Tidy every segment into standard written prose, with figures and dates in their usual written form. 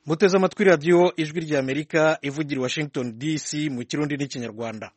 muteze amatwi radiyo ijwi ry'Amerika ivugira i Washington DC mu kirundi n'ikinyarwanda.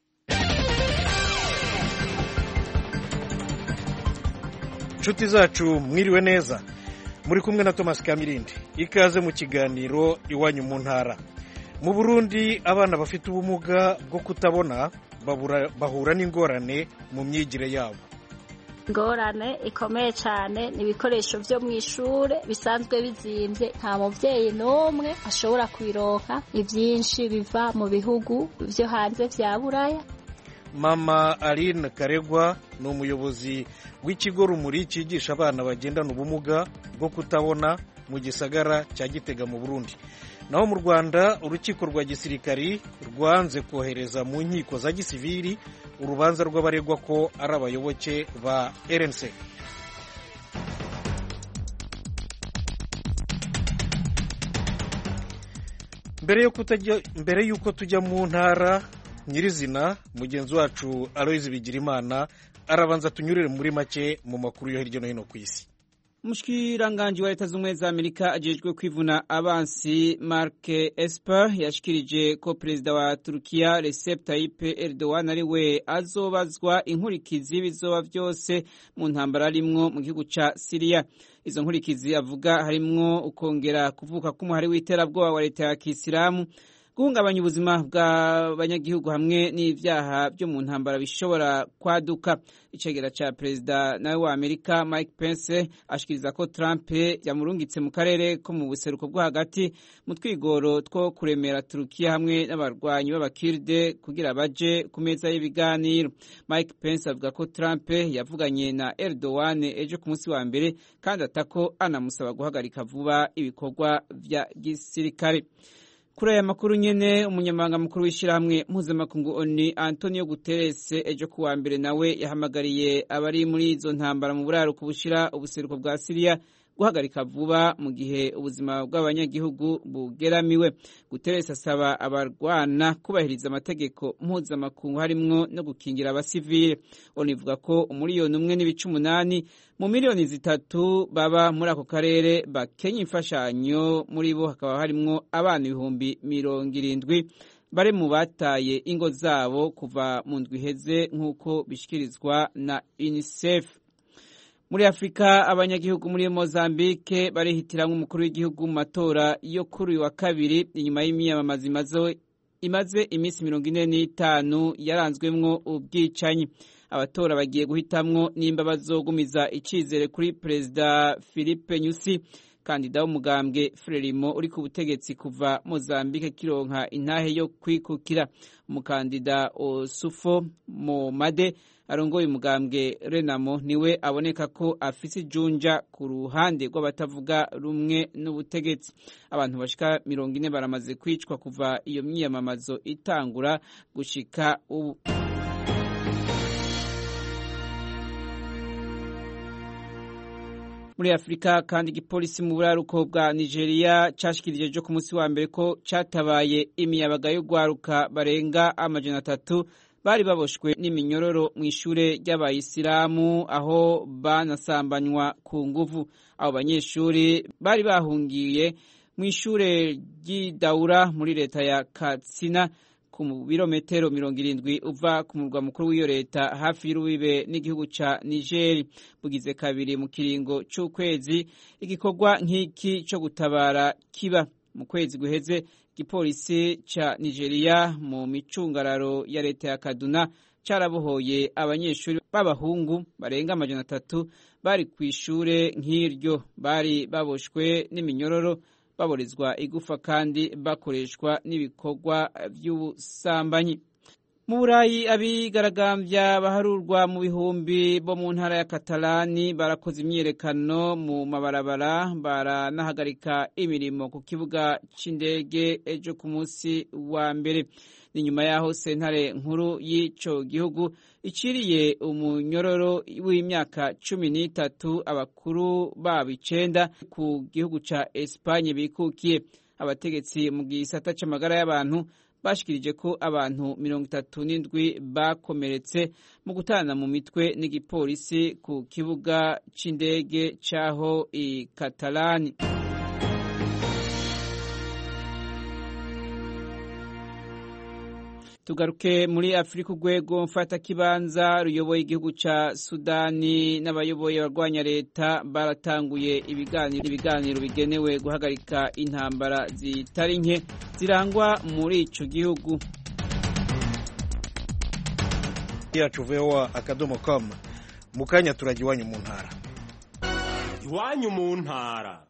Nshuti zacu mwiriwe neza, muri kumwe na Thomas Kamirindi. Ikaze mu kiganiro iwanyu mu ntara. Mu Burundi abana bafite ubumuga bwo kutabona bahura n'ingorane mu myigire yabo. Ingorane ikomeye cyane ni ibikoresho byo mu ishure bisanzwe bizimvye, nta muvyeyi n'umwe ashobora kubironka. Ivyinshi biva mu bihugu vyo hanze vya Buraya. Mama Aline Karegwa ni umuyobozi w'ikigo Rumuri cyigisha abana bagendana ubumuga bwo kutabona mu gisagara cya Gitega mu Burundi. Naho mu Rwanda urukiko rwa gisirikari rwanze kohereza mu nkiko za gisivili urubanza rw'abaregwa ko ari abayoboke ba RNC. Mbere yuko tujya mu ntara nyirizina, mugenzi wacu Aloyizi Bigirimana arabanza tunyurire muri make mu makuru yo hirya no hino ku isi. Umushikiranganji wa Leta z'Ubumwe za Amerika ajejwe kwivuna abansi Mark Esper yashikirije ko perezida wa Turukiya Recep Tayyip Erdogan ari we azobazwa inkurikizi bizoba vyose mu ntambara arimwo mu gihugu ca Syria. Izo nkurikizi avuga harimwo ukongera kuvuka k'umuhari w'iterabwoba wa leta ya Kisilamu, guhungabanya ubuzima bw'abanyagihugu hamwe n'ivyaha byo mu ntambara bishobora kwaduka. Icegera ca perezida nawe wa Amerika Mike Pence ashikiriza ko Trump yamurungitse mu karere ko mu buseruko bwo hagati mu twigoro two kuremera Turukiya hamwe n'abarwanyi b'abakirde kugira baje ku meza y'ibiganiro. Mike Pence avuga ko Trump yavuganye na Erdogan ejo ku munsi wa mbere kandi atako anamusaba guhagarika vuba ibikorwa vya gisirikare. Kuri aya makuru nyene, umunyamabanga mukuru w'ishirahamwe mpuzamakungu ONU Antonio Guterres ejo kuwa mbere nawe yahamagariye abari muri izo ntambara mu buraruko bushira ubuseruko bwa Syria guhagarika vuba mu gihe ubuzima bw'abanyagihugu bugeramiwe. Guterres asaba abarwana kubahiriza amategeko mpuzamakungu harimwo no gukingira abasivile. ONU ivuga ko umuriyoni umwe n'ibice 8 mu miliyoni 3 baba muri ako karere bakenya imfashanyo, muri bo hakaba harimwo abana 70,000 bare mu bataye ingo zabo kuva mu ndwi iheze nk'uko bishikirizwa na UNICEF. Muri Afrika abanyagihugu muri Mozambique barihitiramwo umukuru w'igihugu mu matora yo kuri wa kabiri inyuma y'imyamamazo imaze iminsi 45 yaranzwemwo ubwicanyi. Abatora bagiye guhitamwo nimba bazogumiza icizere kuri perezida Philippe Nyusi, kandida w'umugambwe Frelimo uri ku butegetsi kuva Mozambique kironka intahe yo kwikukira. Umukandida Osufo Momade arongoye umugambwe Renamo niwe aboneka ko afise ijunja ku ruhande rw'abatavuga rumwe n'ubutegetsi. Abantu bashika 40 baramaze kwicwa kuva iyo myiyamamazo itangura gushika ubu. Muri Afrika kandi igipolisi mu buraruko bwa Nigeria cashikirije ejo ku munsi wa mbere ko catabaye imiyabaga yo gwaruka barenga 300 bari baboshwe n'iminyororo mu ishure ry'abayisilamu aho banasambanywa ku nguvu. Abo banyeshuri bari bahungiye mu ishure ry'Idaura muri leta ya Katsina ku birometero 70 uva ku murwa mukuru w'iyo leta hafi y'urubibe n'igihugu ca Niger. Bugize kabiri mu kiringo c'ukwezi igikorwa nk'iki cyo gutabara kiba. Mu kwezi guheze igipolisi ca Nigeria mu micungararo ya leta ya Kaduna carabohoye abanyeshuri b'abahungu barenga 300 bari kw'ishure nk'iryo, bari baboshwe n'iminyururu baborezwa igufa kandi bakoreshwa n'ibikorwa vy'ubusambanyi. Mu Burayi abigaragambya baharurwa mu bihumbi bo mu ntara ya Katalani barakoze imyiyerekano mu mabarabara, baranahagarika imirimo ku kibuga c'indege ejo ku munsi wa mbere. Ni nyuma yaho sentare nkuru y'ico gihugu iciriye umunyororo w'imyaka 13 abakuru babo 9 ku gihugu ca Espagne bikukiye. Abategetsi mu gisata c'amagara y'abantu bashikirije ko abantu 37 bakomeretse mu gutana mu mitwe n'igipolisi ku kibuga c'indege caho i Katalani. Tugaruke muri Afrika, urwego mfatakibanza ruyoboye igihugu ca Sudani n'abayoboye barwanya leta baratanguye ibiganiro bigenewe guhagarika intambara zitari nke zirangwa muri ico gihugu. yacu voa.com mukanya turajya iwanyu mu ntara. Iwanyu mu ntara.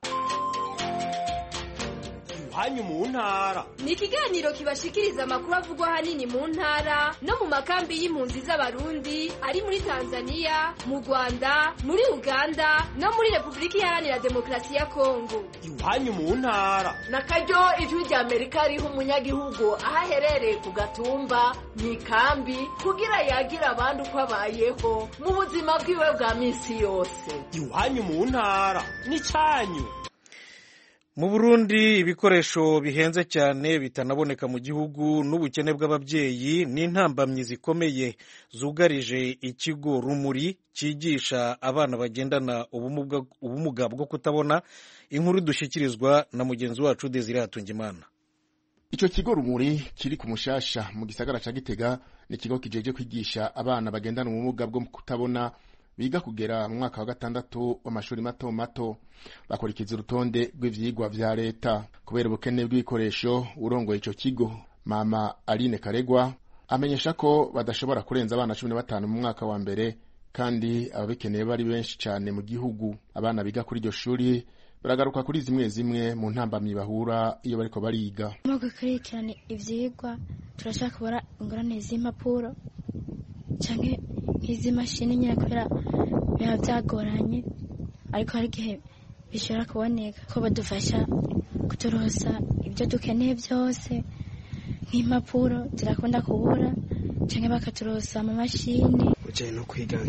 Iwanyu mu ntara ni ikiganiro kibashikiriza amakuru avugwa hanini mu ntara no mu makambi y'impunzi z'abarundi ari muri Tanzania, mu Rwanda, muri Uganda no muri Republika Iharanira Demokarasi ya Kongo. Iwanyu mu ntara nakaryo ijwi rya Amerika riha umunyagihugu ahaherereye ku gatumba mu ikambi kugira yagira abandi uko abayeho mu buzima bwiwe bwa minsi yose. Iwanyu mu ntara ni cyanyu. Mu Burundi ibikoresho bihenze cyane bitanaboneka mu gihugu n'ubukene bw'ababyeyi n'intambamyi zikomeye zugarije ikigo Rumuri cyigisha abana bagendana ubumuga bwo kutabona. Inkuru dushyikirizwa na mugenzi wacu Desire Hatungimana. Ico kigo Rumuri kiri ku Mushasha mu gisagara ca Gitega ni kigo kijeje kwigisha abana bagendana ubumuga bwo kutabona biga kugera mu mwaka wa 6 w'amashuri mato mato. Bakurikiza urutonde rw'ivyigwa vya leta. Kubera ubukene bw'ibikoresho, urongoye ico kigo Mama Aline Karegwa amenyesha ko badashobora kurenza abana 15 mu mwaka wa mbere, kandi ababikeneye bari benshi cyane mu gihugu. Abana biga kuri iryo shuri baragaruka kuri zimwe mu ntambamyi bahura iyo bariko bariga. Mu gukurikirana ivyigwa turashaka kubara ingorane z'impapuro canke iz'imashini nyine kubera biba byagoranye, ariko hari igihe bishobora kuboneka ko badufasha kuturosa ibyo dukeneye byose. Nk'impapuro zirakunda kubura canke bakaturosa mu mashini. Ujanye no kwiga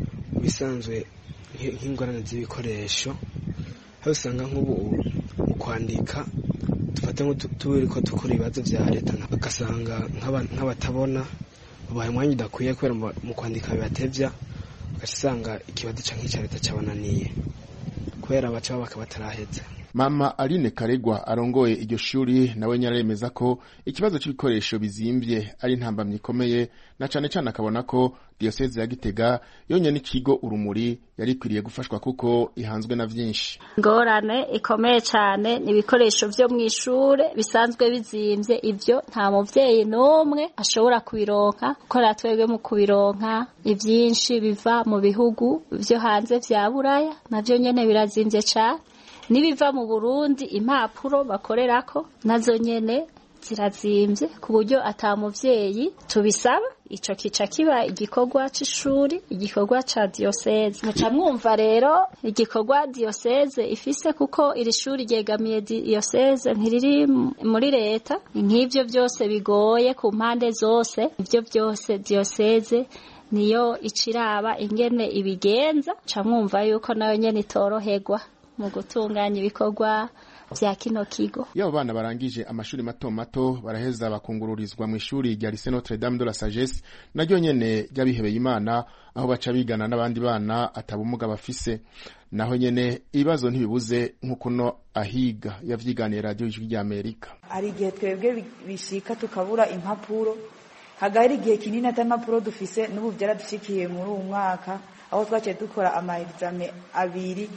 bisanzwe nk'ingorane z'ibikoresho, aho usanga nk'ubu mu kwandika dufata nk'uturiko dukora ibibazo vya leta, bagasanga nk'abatabona babaye umwanya udakwiye kubera mu kwandika bibatevya, ugasanga ikibazo canke ica leta cabananiye kubera baca bakabataraheza. Mama Aline Karegwa arongoye iryo shuri nawe nyaremeza ko ikibazo c'ibikoresho bizimvye ari intambamyi ikomeye, na cane cyane akabona ko diocese ya Gitega yonye n'ikigo Urumuri yari kwiriye gufashwa kuko ihanzwe na vyinshi. Ngorane ikomeye cyane ni ibikoresho vyo mu ishure bisanzwe bizimvye, ivyo nta muvyeyi n'umwe ashobora kubironka, kuko ratwebwe mu kubironka ivyinshi biva mu bihugu vyo hanze vya Buraya, navyo nyene birazimvye cyane. Nibiva mu Burundi impapuro bakorerako nazo nyene zirazimvye ku buryo ata muvyeyi tubisaba. Ico kica kiba igikorwa c'ishuri, igikorwa ca diocese. Muca mwumva rero igikorwa diocese ifise, kuko iri shuri ryegamiye diocese ntiriri muri leta. Nk'ivyo byose bigoye ku mpande zose, ivyo byose diocese niyo iciraba ingene ibigenza. Muca mwumva yuko nayo nyene itoroherwa mu gutunganya ibikorwa vya kino kigo. Iyo bana barangije amashuri mato mato baraheza bakungururizwa mu ishuri rya Lycée Notre Dame de la Sagesse, naryo nyene ry'abihebeye Imana, aho baca bigana n'abandi bana atabumuga bafise. Naho nyene ibibazo ntibibuze nk'uko no ahiga yavyiganiye radio Ijwi rya Amerika. Ari igihe twebwe bishika tukabura impapuro, hagari igihe kinini at'impapuro dufise, n'ubu byaradushikiye muri uwo mwaka aho twaciye dukora ama examen abiri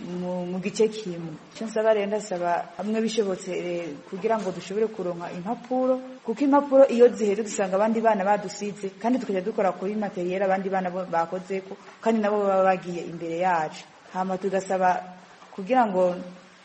mu gice kimwe. Cyo nsaba rero ndasaba amwe bishobotse kugira ngo dushobore kuronka impapuro, kuko impapuro iyo ziheze dusanga abandi bana badusize, kandi tukajya dukora kuri materiel abandi bana bakozeko, kandi nabo baba bagiye imbere yacu. Hama tugasaba kugira ngo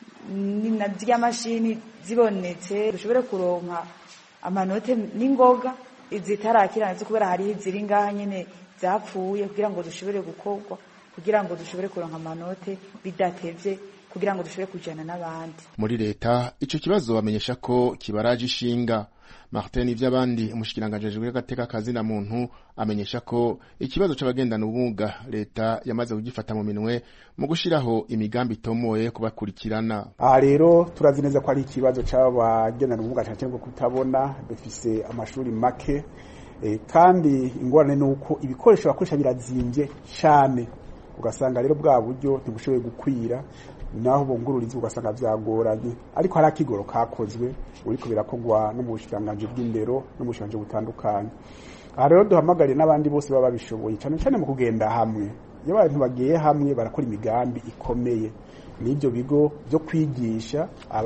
n'izya mashini zibonetse dushobore kuronka amanote n'ingoga izitarakiranze, kubera hari ziri ngaha nyene zapfuye, kugira ngo dushobore gukorwa, kugira ngo dushobore kuronka amanote bidatevye, kugira ngo dushobore kujana n'abandi. Muri leta ico kibazo bamenyesha ko kibaraje ishinga. Martin Ivyabandi umushikiranganje w'agateka kazi na muntu amenyesha ko ikibazo c'abagendana ubumuga leta yamaze kugifata mu minwe mu gushiraho imigambi itomoye kubakurikirana. Rero turazi neza ko ari ikibazo c'abagendana ubumuga cyane cyane kutabona, bafise amashuri make, kandi ingorane nuko ibikoresho bakoresha birazimvye cyane. ugasanga rero bwa buryo ntibushoboye gukwira naho bungururiza ugasanga byagoranye ariko hari akigoro kakozwe uriko birakogwa no mu bushikiranganji bw'indero no mu bushikiranganji butandukanye. Aha rero duhamagariye n'abandi bose baba babishoboye cyane cyane mu kugenda hamwe. Iyo abantu bagiye hamwe barakora imigambi ikomeye n'ibyo bigo byo kwigisha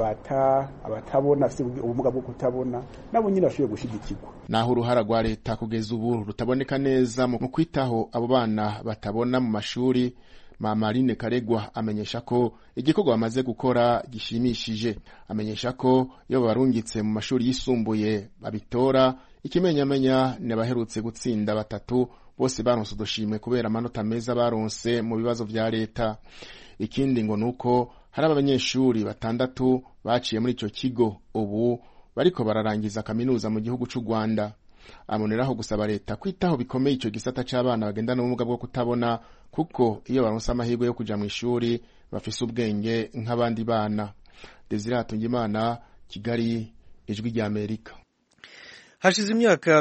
abatabona ubumuga bwo kutabona nabo nyine bashoboye gushigikirwa. Naho uruhara rwa leta kugeza ubu rutaboneka neza mu kwitaho abo bana batabona mu mashuri, Mama Aline Karegwa amenyesha ko igikorwa bamaze gukora gishimishije. Amenyesha ko iyo barungitse mu mashuri yisumbuye babitora, ikimenyamenya ne baherutse gutsinda 3 bose baronse udushimwe kubera amanota meza baronse mu bibazo vya leta. Ikindi ngo nuko hari abanyeshuri 6 baciye muri ico kigo ubu bariko bararangiza kaminuza mu gihugu c'u Rwanda. Amoneraho gusaba leta kwitaho bikomeye ico gisata c'abana bagendana ubumuga bwo kutabona kuko iyo baronse amahirwe yo kuja mu ishuri bafise ubwenge nk'abandi bana. Desire Hatungimana, Kigali, Ijwi rya Amerika. Hashize imyaka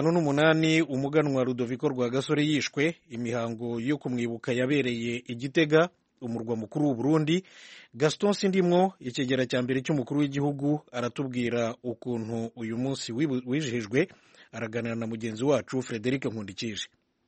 58 umuganwa Rudoviko Rwagasore yishwe. Imihango yo kumwibuka yabereye Igitega, umurwa mukuru w'u Burundi. Gaston Sindimwo, ikigera cya mbere cy'umukuru w'igihugu, aratubwira ukuntu uyu munsi wijihijwe. Araganira na mugenzi wacu Frederic Nkundikije.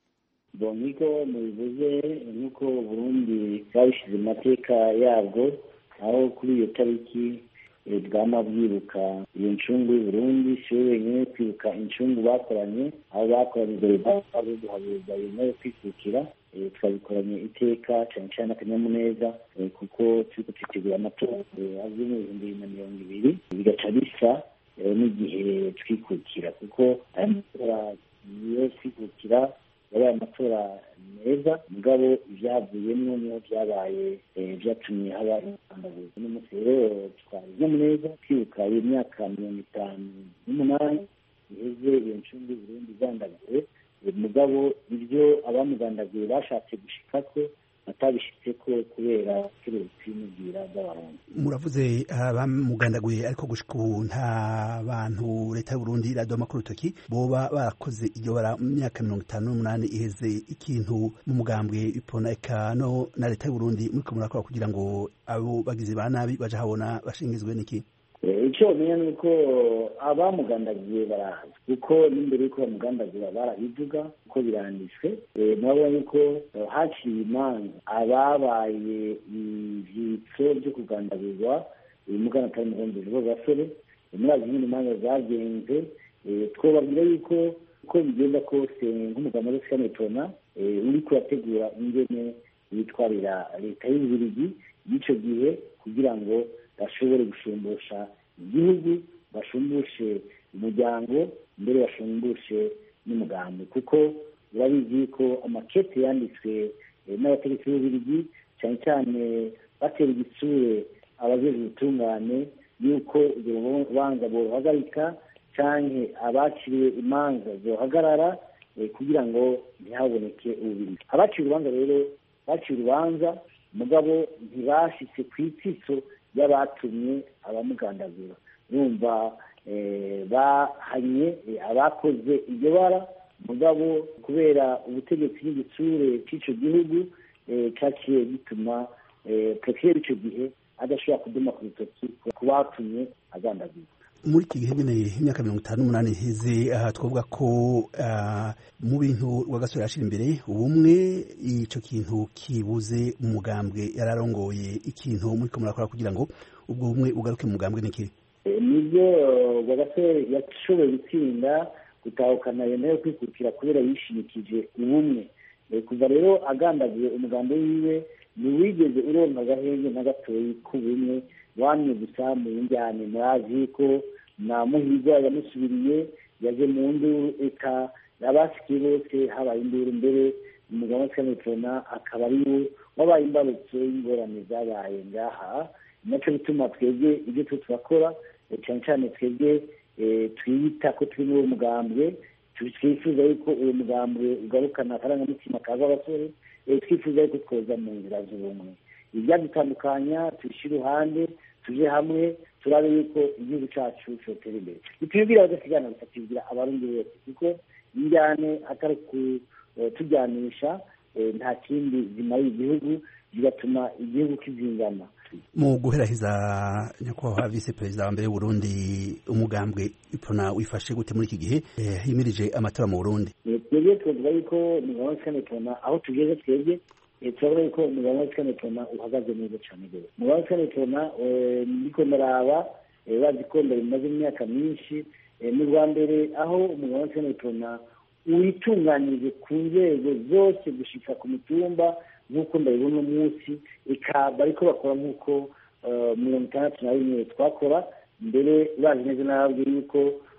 Boniko mubivuze nuko Burundi babishize amateka yabwo, aho kuri iyo tariki bwama bwibuka iyo ncungu y'Uburundi, si wenyine kwibuka incungu bakoranye, aho bakoranye babuhabuza yo kwikukira. Twabikoranye iteka cyane cyane akanyamuneza kuko turiko tutegura amatora azwi mu 2020 bigaca bisa n'igihe twikukira, kuko amatora yo kwikukira yabaye amatora meza, mugabo ivyavuyemwo niho vyabaye vyatumye haba intambuko. N'umunsi rero twabikanyamuneza twibuka iyo myaka 58 iheze iyo ncungu y'Uburundi igandaguwe, mugabo ibyo abamugandaguye bashatse gushikako batabishitseko kubera kiretse n'ubwira bw'abarundi. Muravuze abamugandaguye ariko gushika ubu nta bantu leta y'u Burundi iradoma ku rutoki boba barakoze iryo bara mu myaka 58 iheze ikintu mu mugambwe ipona ekano na leta y'u Burundi muriko murakora kugira ngo abo bagize ba nabi baje habona bashingizwe niki? Icyo menya nuko abamugandagiye barazi, kuko n'imbere yuko bamugandagira barabivuga ko biranditswe. Nabo yuko haciye imanza ababaye ivyitso byo kugandagirwa umugana atari mugonzi Rwagasore, murazi nyine imanza zagenze. Twobabwira yuko uko bigenda kose nk'umugabo wa Sikanetona uriko urategura ingene yitwarira leta y'Ububiligi y'icyo gihe kugira ngo bashobore gushumbusha igihugu, bashumbushe umuryango, mbere bashumbushe n'umugambi, kuko urabizi ko amakete yanditswe n'abategetsi b'Ububiligi cyane cyane batera igitsure abajejwe ubutungane yuko urwo rubanza boruhagarika canke abaciriwe imanza zohagarara kugira ngo ntihaboneke Ububiligi. Abaciye urubanza rero baciye urubanza, mugabo ntibashitse kw'itsitso y'abatumye abamugandagura. Urumva bahanye abakoze iryo bara, mugabo kubera ubutegetsi n'igitsure cy'ico gihugu caciye gituma Petero ico gihe adashobora kuduma ku rutoki ku batumye agandagura. Muri iki gihe nyene imyaka 58 iheze, aha twavuga ko mu bintu Rwagasore yashira imbere ubumwe, ico kintu kibuze mu mugambwe yararongoye. Ikintu muri ko murakora kugira ngo ubwo bumwe ugaruke mu mugambwe niki? Nibyo Rwagasore yashoboye gutsinda gutahukana yo kwikukira kubera yishimikije ubumwe. Kuva rero agandagiye umugambi wiwe niwigeze uronka agahenge na gatoyi k'ubumwe, wamye gusa mu njyane. Murazi ko na Muhirwa yamusubiriye, yaje mu nduru, eka abasikiye bose habaye induru, mbere umugabo wa Sikanetona akaba ariwe wabaye imbarutso y'ingorane zabaye ngaha. Naco bituma twebwe ibyo turakora cyane cyane twebwe twiyita ko turi muri umugambwe, twifuza yuko uwo mugambwe ugarukana akarangamutima kaza abasore, twifuza yuko twoza mu nzira z'ubumwe. Ibyadutandukanya tubishyire iruhande, tuje hamwe turabe yuko igihugu cacu cyotera imbere. Bitubwira badasigana gusa, tubwira abarundi bose, kuko injyane atari kutujyanisha nta kindi zimarira igihugu bigatuma igihugu kizingama. Mu guherahiza nyakubahwa vice perezida wa mbere w'Uburundi, umugambwe ipona wifashe gute muri iki gihe himirije amatora mu Burundi? Twebwe twavuga yuko umugambwe w'ishyaka ipona aho tugeze twebwe turavuga yuko umugambwe w'ishyaka ipona uhagaze neza cyane rwose. Umugambwe w'ishyaka ipona ndiko ndaraba bazi ko bimaze imyaka myinshi mu Rwanda aho umugambwe w'ishyaka ipona witunganyije ku nzego zose gushika ku mitumba nk'uko ndabibona umunsi ikaba ariko bakora nk'uko 61 twakora mbere. bazi neza n'ababwiye yuko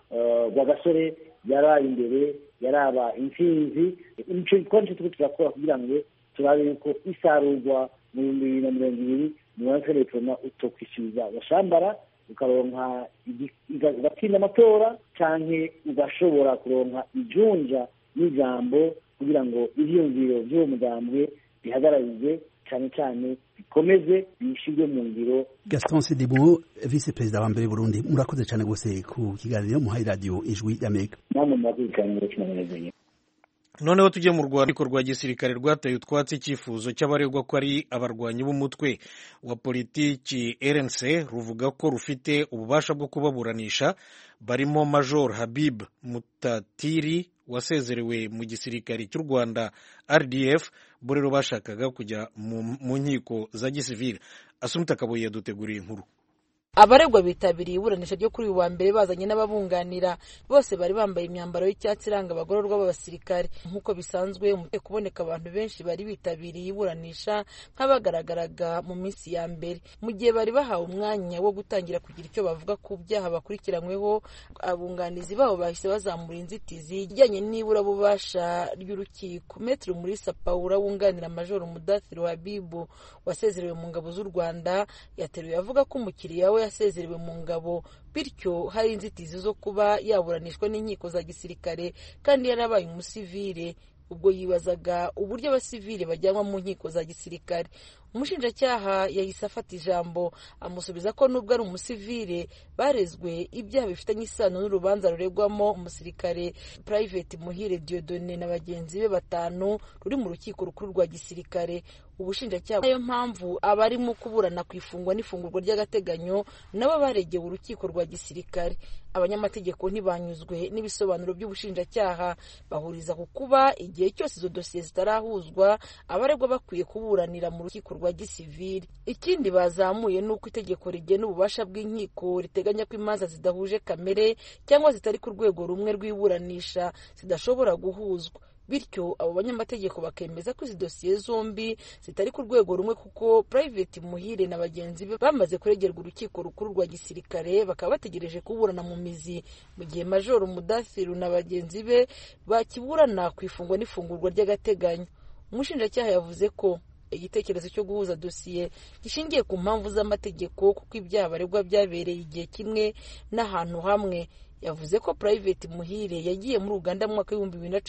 Rwagasore yaraye imbere yaraba intsinzi. Nicyo gikorwa cyo turakora kugira ngo turabe yuko isarurwa mu 2020 mu mwaka w'ejo utokwishyuza gashambara ukaronka ugatsinda amatora canke ugashobora kuronka ijunja n'ijambo kugira ngo ivyumviro vy'uwo mugambwe bihagararize cyane cyane bikomeze bishirwe mu ngiro. Gaston Sidibou, vice perezida wa mbere Burundi, murakoze cyane gose ku kiganiro muhaye radio Ijwi y'Amerika. Namwe murakurikirana cyane. Noneho tujye mu rwandiko rwa gisirikare rwataye utwatsi icyifuzo cy'abaregwa ko ari abarwanyi b'umutwe wa politiki RNC ruvuga ko rufite ububasha bwo kubaburanisha, barimo Major Habib Mutatiri wasezerewe mu gisirikare cy'u Rwanda RDF, bo rero bashakaga kujya mu nkiko za gisivile. Asumta Kabuye yaduteguriye inkuru. Abaregwa bitabiriye iburanisha ryo kuri uyu wa mbere bazanye n'ababunganira, bose bari bambaye imyambaro y'icyatsi iranga abagororwa b'abasirikare. Nk'uko bisanzwe kuboneka abantu benshi bari bitabiriye iburanisha nk'abagaragaraga mu minsi ya mbere. Mu gihe bari bahawe umwanya wo gutangira kugira icyo bavuga ku byaha bakurikiranyweho, abunganizi babo bahise bazamura inzitizi ijyanye n'iburabubasha ry'urukiko. Maître Umulisa Paula wunganira Major Mudathiri Habibu wasezerewe mu ngabo z'u Rwanda yateruye avuga ko umukiriya we yasezerewe mu ngabo, bityo hari inzitizi zo kuba yaburanishwa n'inkiko za gisirikare kandi yarabaye umusivile. Ubwo yibazaga uburyo abasivile bajyanwa mu nkiko za gisirikare. Umushinjacyaha yahise afata ijambo amusubiza ko nubwo ari umusivile barezwe ibyaha bifitanye isano n'urubanza ruregwamo umusirikare Private Muhire Dieudonné na bagenzi be 5 ruri mu rukiko rukuru rwa gisirikare. Ubushinjacyaha nayo mpamvu abarimo kuburana ku ifungwa n'ifungurwa ry'agateganyo nabo baregewe urukiko rwa gisirikare. Abanyamategeko ntibanyuzwe n'ibisobanuro by'ubushinjacyaha, bahuriza ku kuba igihe cyose izo dosiye zitarahuzwa abaregwa bakwiye kuburanira mu rukiko rwa gisivili. Ikindi bazamuye nuko itegeko rigena ububasha bw'inkiko riteganya ko imanza zidahuje kamere cyangwa zitari ku rwego rumwe rw'iburanisha zidashobora guhuzwa. Bityo abo banyamategeko bakemeza ko izi dosiye zombi zitari ku rwego rumwe kuko Private Muhire na bagenzi be bamaze kuregerwa urukiko rukuru rwa gisirikare bakaba bategereje kuburana mu mizi, mu gihe Major Mudathiri na bagenzi be bakiburana ku ifungwa n'ifungurwa ry'agateganyo. Umushinjacyaha yavuze ko igitekerezo cyo guhuza dosiye gishingiye ku mpamvu z'amategeko kuko ibyaha baregwa byabereye igihe kimwe n'ahantu hamwe. Yavuze ko Private Muhire yagiye muri Uganda mu mwaka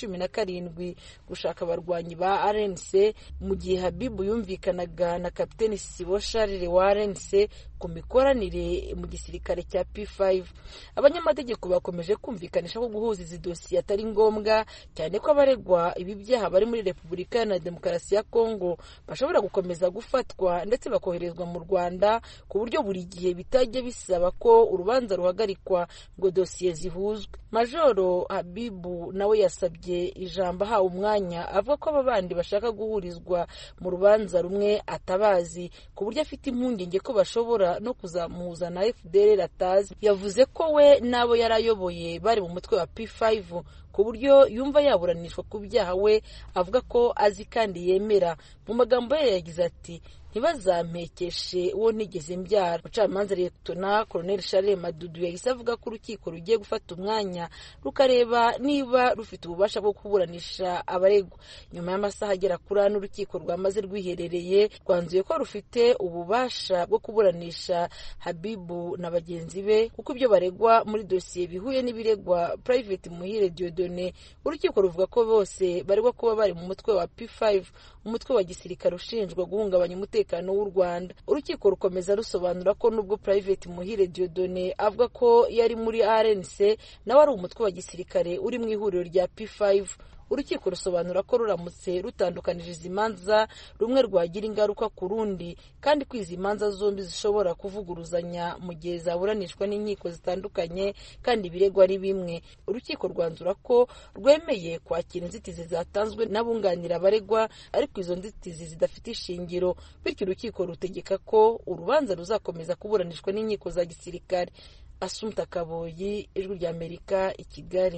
w'2017 gushaka abarwanyi ba RNC, mu gihe Habibu yumvikanaga na Kapiteni Sibo Charles wa RNC ku mikoranire mu gisirikare cya P5. Abanyamategeko bakomeje kumvikanisha ko guhuza izi dosiye atari ngombwa, cyane ko abaregwa ibi byaha bari muri Repubulika ya Demokarasi ya Kongo bashobora gukomeza gufatwa ndetse bakoherezwa mu Rwanda, ku buryo buri gihe bitajya bisaba ko urubanza ruhagarikwa ngo dosiye zihuzwe. Majoro Habibu nawe yasabye ijambo ahawe umwanya, avuga ko aba bandi bashaka guhurizwa mu rubanza rumwe atabazi, ku buryo afite impungenge ko bashobora no kuzamuhuza na FDLR atazi. Yavuze ko we nabo yarayoboye bari mu mutwe wa P5, ku buryo yumva yaburanishwa ku byaha we avuga ko azi kandi yemera. Mu magambo ye yagize ati ntibazampekeshe uwo ntigeze mbyara. Umucamanza Lieutenant Colonel Charles Madudu yahise avuga ko urukiko rugiye gufata umwanya rukareba niba rufite ububasha bwo kuburanisha abaregwa. Nyuma y'amasaha agera kuri ane urukiko rwamaze rwiherereye rwanzuye ko rufite ububasha bwo kuburanisha Habibu na bagenzi be kuko ibyo baregwa muri dosiye bihuye n'ibiregwa Private Muhire Dieudonné. Urukiko ruvuga ko bose baregwa kuba bari mu mutwe wa P5, umutwe wa gisirikare ushinjwa guhungabanya umutekano w'u Rwanda. Urukiko rukomeza rusobanura ko nubwo Private Muhire Dieudonné avuga ko yari muri RNC, nawe ari umutwe wa gisirikare uri mu ihuriro rya P5. urukiko rusobanura ko ruramutse rutandukanije izi manza rumwe rwagira ingaruka ku rundi kandi ko izi manza zombi zishobora kuvuguruzanya mu gihe zaburanishwa n'inkiko zitandukanye kandi ibiregwa ari bimwe. Urukiko rwanzura ko rwemeye kwakira inzitizi zatanzwe n'abunganira abaregwa ariko izo nzitizi zidafite ishingiro, bityo urukiko rutegeka ko urubanza ruzakomeza kuburanishwa n'inkiko za gisirikare. Assumpta Kaboyi, Ijwi ry'Amerika, i Kigali.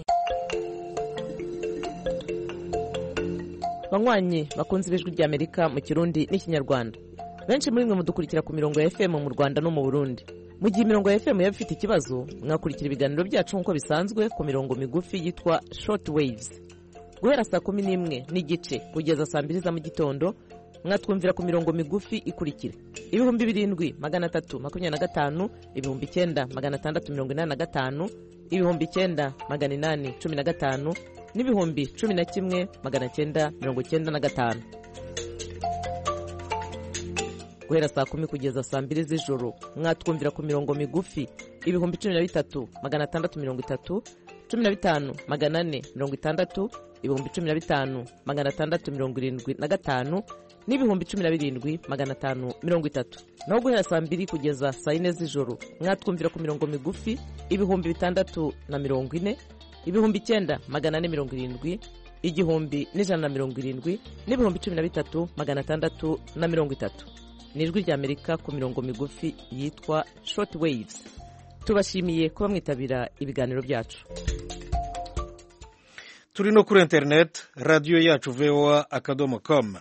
Banywanyi bakunze Ijwi ry'Amerika mu Kirundi n'Ikinyarwanda, benshi muri mwe mudukurikira ku mirongo ya FM mu Rwanda no mu Burundi. Mu gihe imirongo ya FM yaba ifite ikibazo, mwakurikira ibiganiro byacu nk'uko bisanzwe ku mirongo migufi yitwa short waves. Guhera saa 11 n'igice kugeza saa 2 za mu gitondo, mwatwumvira ku mirongo migufi ikurikira: 7325, 9685, 9815 n'ibihumbi 11,995. Guhera saa 10 kugeza saa 2 z'ijoro mwatwumvira ku mirongo migufi 13,630, 15,460, 15,675 n'ibihumbi 17,530. Naho guhera saa 2 kugeza saa 4 z'ijoro mwatwumvira ku mirongo migufi 640, 9,470, 1,170 n'ibihumbi 13,630. N'Ijwi ry'Amerika ku mirongo migufi yitwa short waves. Tubashimiye kuba mwitabira ibiganiro byacu. Turi no kuri internet, radio yacu voa.com.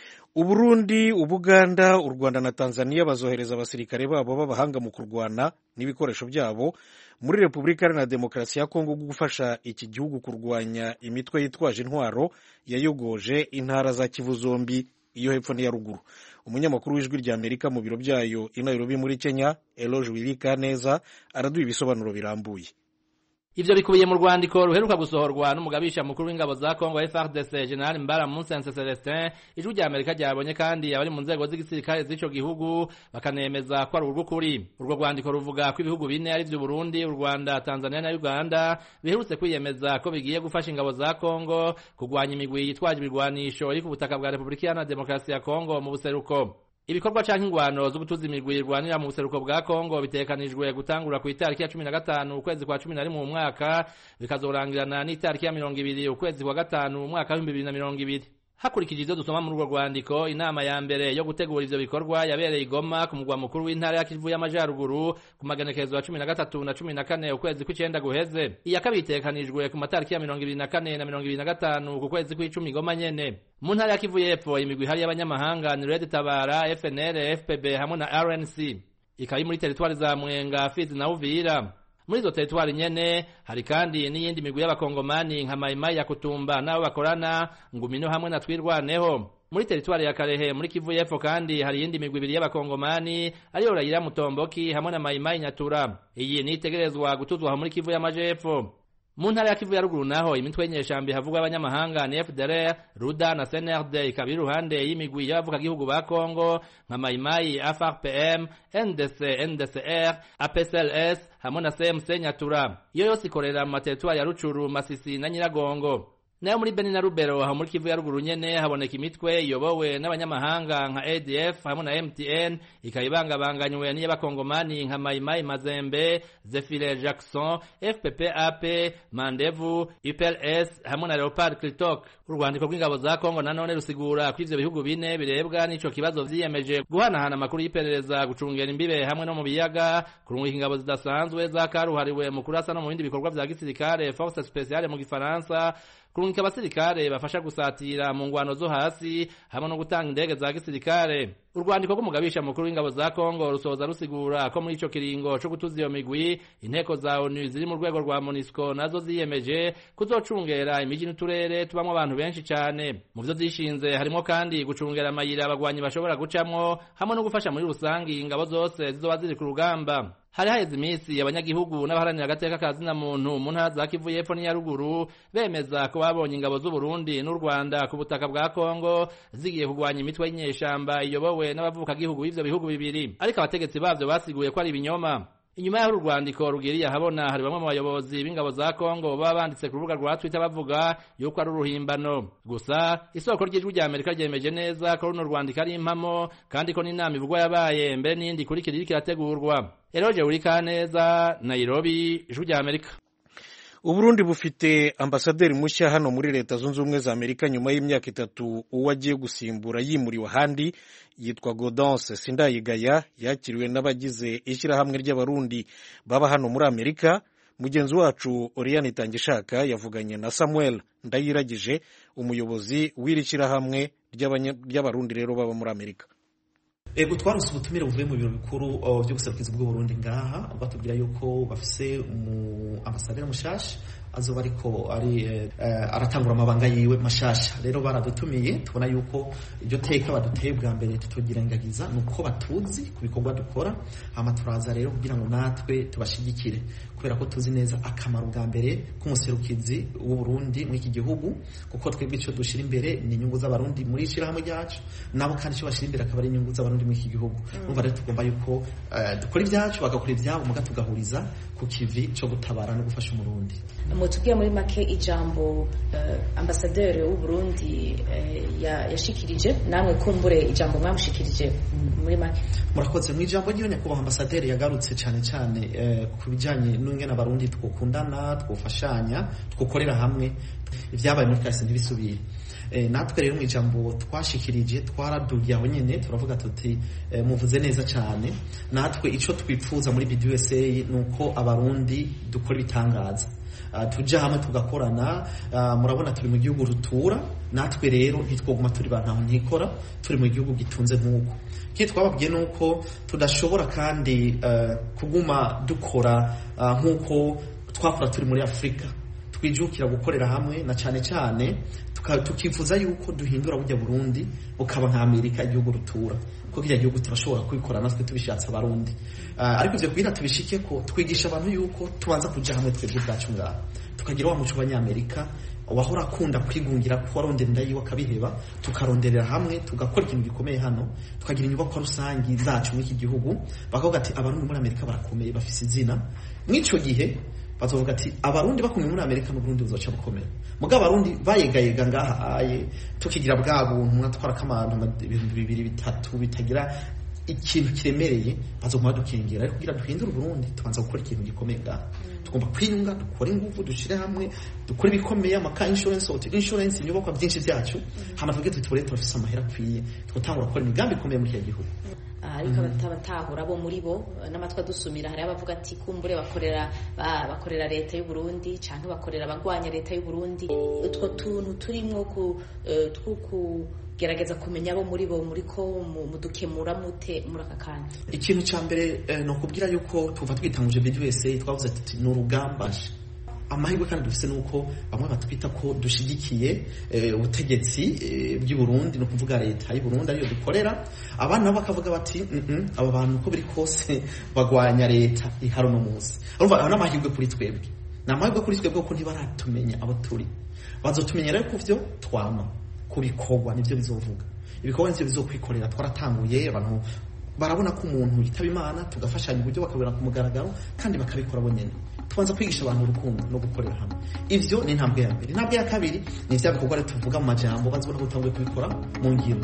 Uburundi, Ubuganda, u Rwanda na Tanzania bazohereza abasirikare babo b'abahanga mu kurwana n'ibikoresho byabo muri Repubulika Iharanira Demokarasi ya Kongo gufasha iki gihugu kurwanya imitwe yitwaje intwaro yayogoje intara za Kivu zombi, iyo hepfo n'iya ruguru. Umunyamakuru w'Ijwi ry'Amerika mu biro byayo i Nairobi muri Kenya, Eloge Wilikaneza, araduha ibisobanuro birambuye. Ivyo bikubiye mu rwandiko ruheruka gusohorwa n'umugabisha mukuru w'ingabo za Kongo FARDC General Mbara Musense Celestin. Ijwi ry'Amerika ryabonye kandi abari mu nzego z'igisirikare z'ico gihugu bakanemeza ko ari urw'ukuri. Urwo rwandiko ruvuga ko ibihugu bine ari vy'u Burundi, u Rwanda, Tanzania na Uganda biherutse kwiyemeza ko bigiye gufasha ingabo za Kongo kugwanya imigwi yitwaje ibirwanisho iri ku butaka bwa Repubulika Iharanira Demokarasi ya Kongo mu buseruko. Ibikorwa canke ingwano z'ubutuzi imigwi irwanira mu buseruko bwa Kongo bitekanijwe gutangura ku itariki ya 15 ukwezi kwa 11 mu mwaka, bikazorangirana n'itariki ya 20 ukwezi kwa 5 mu mwaka wa 2020. Hakurikije ivyo dusoma muri urwo rwandiko, inama ya mbere yo gutegura ivyo bikorwa yabereye Goma ku mugwa mukuru w'intara ya Kivu y'Amajaruguru ku magenekerezo ya 13 na 14 ukwezi kw'icenda guheze. Iya kabiri itekanijwe ku matariki ya 24 na 25 ku kwezi kw'icumi Goma nyene. Mu ntara ya Kivu y'Epfo imigwi hari y'abanyamahanga ni Red Tabara, FNL, FPB hamwe na RNC. Ikaba muri teritwari za Mwenga, Fizi na Uvira. Muri izo teritwari nyene hari kandi n'iyindi migwi y'abakongomani nka Maimai ya Kutumba nabo bakorana Ngumino hamwe na Twirwaneho. Muri teritwari ya Karehe muri Kivu y'Epfo kandi hari iyindi migwi ibiri y'abakongomani ariyo Rayira Mutomboki hamwe na Maimai Nyatura. Iyi ni itegerezwa gutuzwa muri Kivu y'Amajepfo. Mu ntara ya Kivu ya ruguru naho imitwe y'nyeshambi havugwa abanyamahanga ni FDLR, Ruda na CNRD ikaba iruhande y'imigwi y'abavuka gihugu ba Kongo nka Maimai, FRPM, NDC, NDCR, APSLS hamwe na CMC Nyatura. Iyo yose ikorera mu materitwari ya Rucuru, Masisi na Nyiragongo. Nayo muri Beni na Rubero aho muri Kivu ya ruguru nyene haboneka imitwe iyobowe n'abanyamahanga nka ADF hamwe na MTN ikayibangabanganywe n'iy'abakongomani nka Maimai Mazembe, Zefire Jackson, FPPAP, Mandevu, UPLS hamwe na Leopard Kritok. Urwandiko rw'ingabo za Kongo nanone rusigura ko ivyo bihugu bine birebwa n'ico kibazo vyiyemeje guhanahana amakuru y'iperereza, gucungera imbibe hamwe no mu biyaga, kurungika ingabo zidasanzwe za karuhariwe mu kurasa no mu bindi bikorwa vya gisirikare, Force Spéciale mu Gifaransa, kurungika abasirikare bafasha gusatira mu ngwano zo hasi hamwe no gutanga indege za gisirikare. Urwandiko rw'umugabisha mukuru w'ingabo za Kongo rusoza rusigura ko muri ico kiringo co gutuza iyo migwi inteko za ONU ziri mu rwego rwa MONUSCO nazo ziyemeje kuzocungera imiji n'uturere tubamwo abantu benshi cane. Mu vyo zishinze harimo kandi gucungera amayira abagwanyi bashobora gucamwo hamwe no gufasha muri rusangi ingabo zose zizoba ziri ku rugamba. Hari haheze imisi abanyagihugu n'abaharanira agateka ka zina muntu mu ntara za Kivu y'Epfo n'iya ruguru bemeza ko babonye ingabo z'u Burundi n'u Rwanda ku butaka bwa Kongo zigiye kugwanya imitwe y'inyeshamba iyobowe n'abavuka gihugu b'ivyo bihugu bibiri, ariko abategetsi bavyo basiguye ko ari ibinyoma. inyuma y'aho urwandiko rugiriye ahabona hari bamwe mu bayobozi b'ingabo za Kongo baba banditse ku rubuga rwa Twitter bavuga yuko ari uruhimbano. Gusa isoko ry'ijwi rya Amerika ryemeje neza ko runo rwandiko ari impamo kandi ko n'inama ivugwa yabaye mbere n'indi kurikira iriko irategurwa. Eroje Urikaneza, Nairobi, ijwi rya Amerika. Uburundi bufite ambasaderi mushya hano muri Leta Zunze Ubumwe za Amerika nyuma y'imyaka 3 uwo agiye gusimbura yimuriwe ahandi yitwa Gaudence Sindayigaya, yakiriwe n'abagize ishyirahamwe ry'abarundi baba hano muri Amerika. Mugenzi wacu Oriane Itangishaka yavuganye na Samuel Ndayiragije, umuyobozi w'iri shyirahamwe ry'abarundi rero baba muri Amerika. Ego twarose ubutumire buvuye mu biro bikuru byo guserukiza bw'u Burundi ngaha, batubwira yuko bafise ambasaderi mushasha azoba ariko aratangura amabanga yiwe mashasha. Rero baradutumiye, tubona yuko iryo teka baduteye bwa mbere tutogirangagiza nuko batuzi ku bikorwa dukora, hama turaza rero kugira ngo natwe tubashigikire, kubera ko tuzi neza akamaro bwa mbere k'umuserukizi w'u Burundi muri iki gihugu, kuko twebwe icyo dushira imbere ni inyungu z'abarundi muri ishirahamwe ryacu, nabo kandi icyo bashira imbere akaba ari inyungu z'abarundi muri iki gihugu. Numva rero tugomba yuko dukora ibyacu bagakora ibyabo, muga tugahuriza ku kivi cyo gutabara no gufasha umurundi. Mutubwiye muri make ijambo ambasaderi w'u Burundi yashikirije, namwe kumbure ijambo mwamushikirije muri make. Murakoze. Mu ijambo ryo nyakubahwa ambasaderi yagarutse cyane cyane ku bijanye n'ingene abarundi twokundana, twofashanya, twokorera hamwe, ibyabaye muri kahise ntibisubire. Natwe rero mu ijambo twashikirije twaradugiye aho nyene turavuga tuti muvuze neza cyane, natwe ico twipfuza muri BDUSA nuko abarundi dukora ibitangaza, tuja hamwe tugakorana. Murabona turi mu gihugu rutura, natwe rero ntitwoguma turi bantaho ntikora, turi mu gihugu gitunze nk'uko kiti twababwiye nuko tudashobora kandi kuguma dukora nk'uko twakora turi muri Afrika. Twijukira gukorera hamwe, na cyane cyane tukifuza yuko duhindura burya Burundi bukaba nka Amerika, igihugu rutura, kuko kiriya gihugu turashobora kubikora natwe tubishatse abarundi. Ariko ivyo kugira tubishike ko twigisha abantu yuko tubanza kuja hamwe twebwe bwacu ngaha, tukagira wa muco w'Abanyamerika wahora akunda kwigungira ko warondera inda yiwe akabiheba, tukaronderera hamwe tugakora ikintu gikomeye hano, tukagira inyubako rusangi zacu muri iki gihugu. Bakavuga ati abarundi muri Amerika barakomeye, bafise izina. Mw'ico gihe bazovuga ati abarundi bakomeye muri Amerika n'Uburundi buzoca bukomeye. Muga abarundi bayegayega ngaha aye tukigira bwa buntu mwatwara kamantu 2-3 bitagira ikintu kiremereye, bazoguma dukengera. Ariko kugira duhindure Burundi tubanza gukora ikintu gikomeye ngaha. Tugomba kwiyunga, dukora ingufu, dushire hamwe, dukora ibikomeye, amaka insurance, auto insurance, inyubako byinshi byacu, hama tuvuge tuti turafise amahera akwiye, twotangura gukora imigambi ikomeye muri iki gihugu. Ariko abatahura bo muri bo n'amatwa dusumira, hari abavuga ati kumbure bakorera leta y'u Burundi canke bakorera abagwanya leta y'u Burundi. Utwo tuntu turimwo gerageza kumenya abo muri bo muriko mudukemura mute muri aka kanya. Ikintu cya mbere no kubwira yuko tuva twitanguje BDUSA twavuze ati ni urugamba. Amahirwe kandi dufise nuko bamwe batwita ko dushigikiye ubutegetsi bw'u Burundi, no kuvuga leta y'u Burundi ariyo dukorera. Abana nabo bakavuga bati aba bantu ko biri kose bagwanya leta iharo no munsi. Urumva aho n'amahirwe kuri twebwe, n'amahirwe kuri twebwe ko ntibaratumenya abo turi, bazotumenya rero kuvyo twama kubikorwa nivyo bizovuga. Ibikorwa nivyo bizokwikorera. Twaratanguye, abantu barabona ko umuntu yitaba Imana, tugafashanya uburyo bakabera ku mugaragaro kandi bakabikora bonyene. Tubanza kwigisha abantu urukundo no gukorera hamwe. Ivyo ni intambwe ya mbere. Intambwe ya kabiri ni vya bikorwa rero tuvuga mu majambo, bazibona gutanguye kubikora mu ngiro.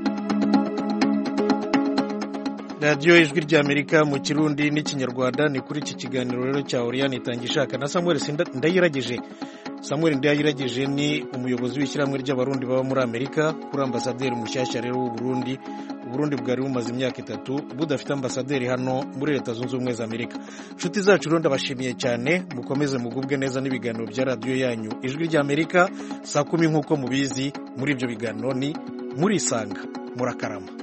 Radio Ijwi ry'Amerika mu Kirundi n'Ikinyarwanda. Ni kuri iki kiganiro rero cya Oriane Itangishaka na Samuel Ndayiragije. Samuel Ndayiragije ni umuyobozi w'ishyirahamwe ry'abarundi baba muri Amerika, kuri ambasaderi mushyashya rero w'u Burundi. Burundi bwari bumaze imyaka 3 budafite ambasaderi hano muri Leta Zunze Ubumwe za Amerika. Nshuti zacu rero ndabashimiye cyane, mukomeze mugubwe neza n'ibiganiro bya radio yanyu Ijwi ry'Amerika. Saa 10 nk'uko mubizi muri ibyo biganiro ni muri Isanga. Murakarama.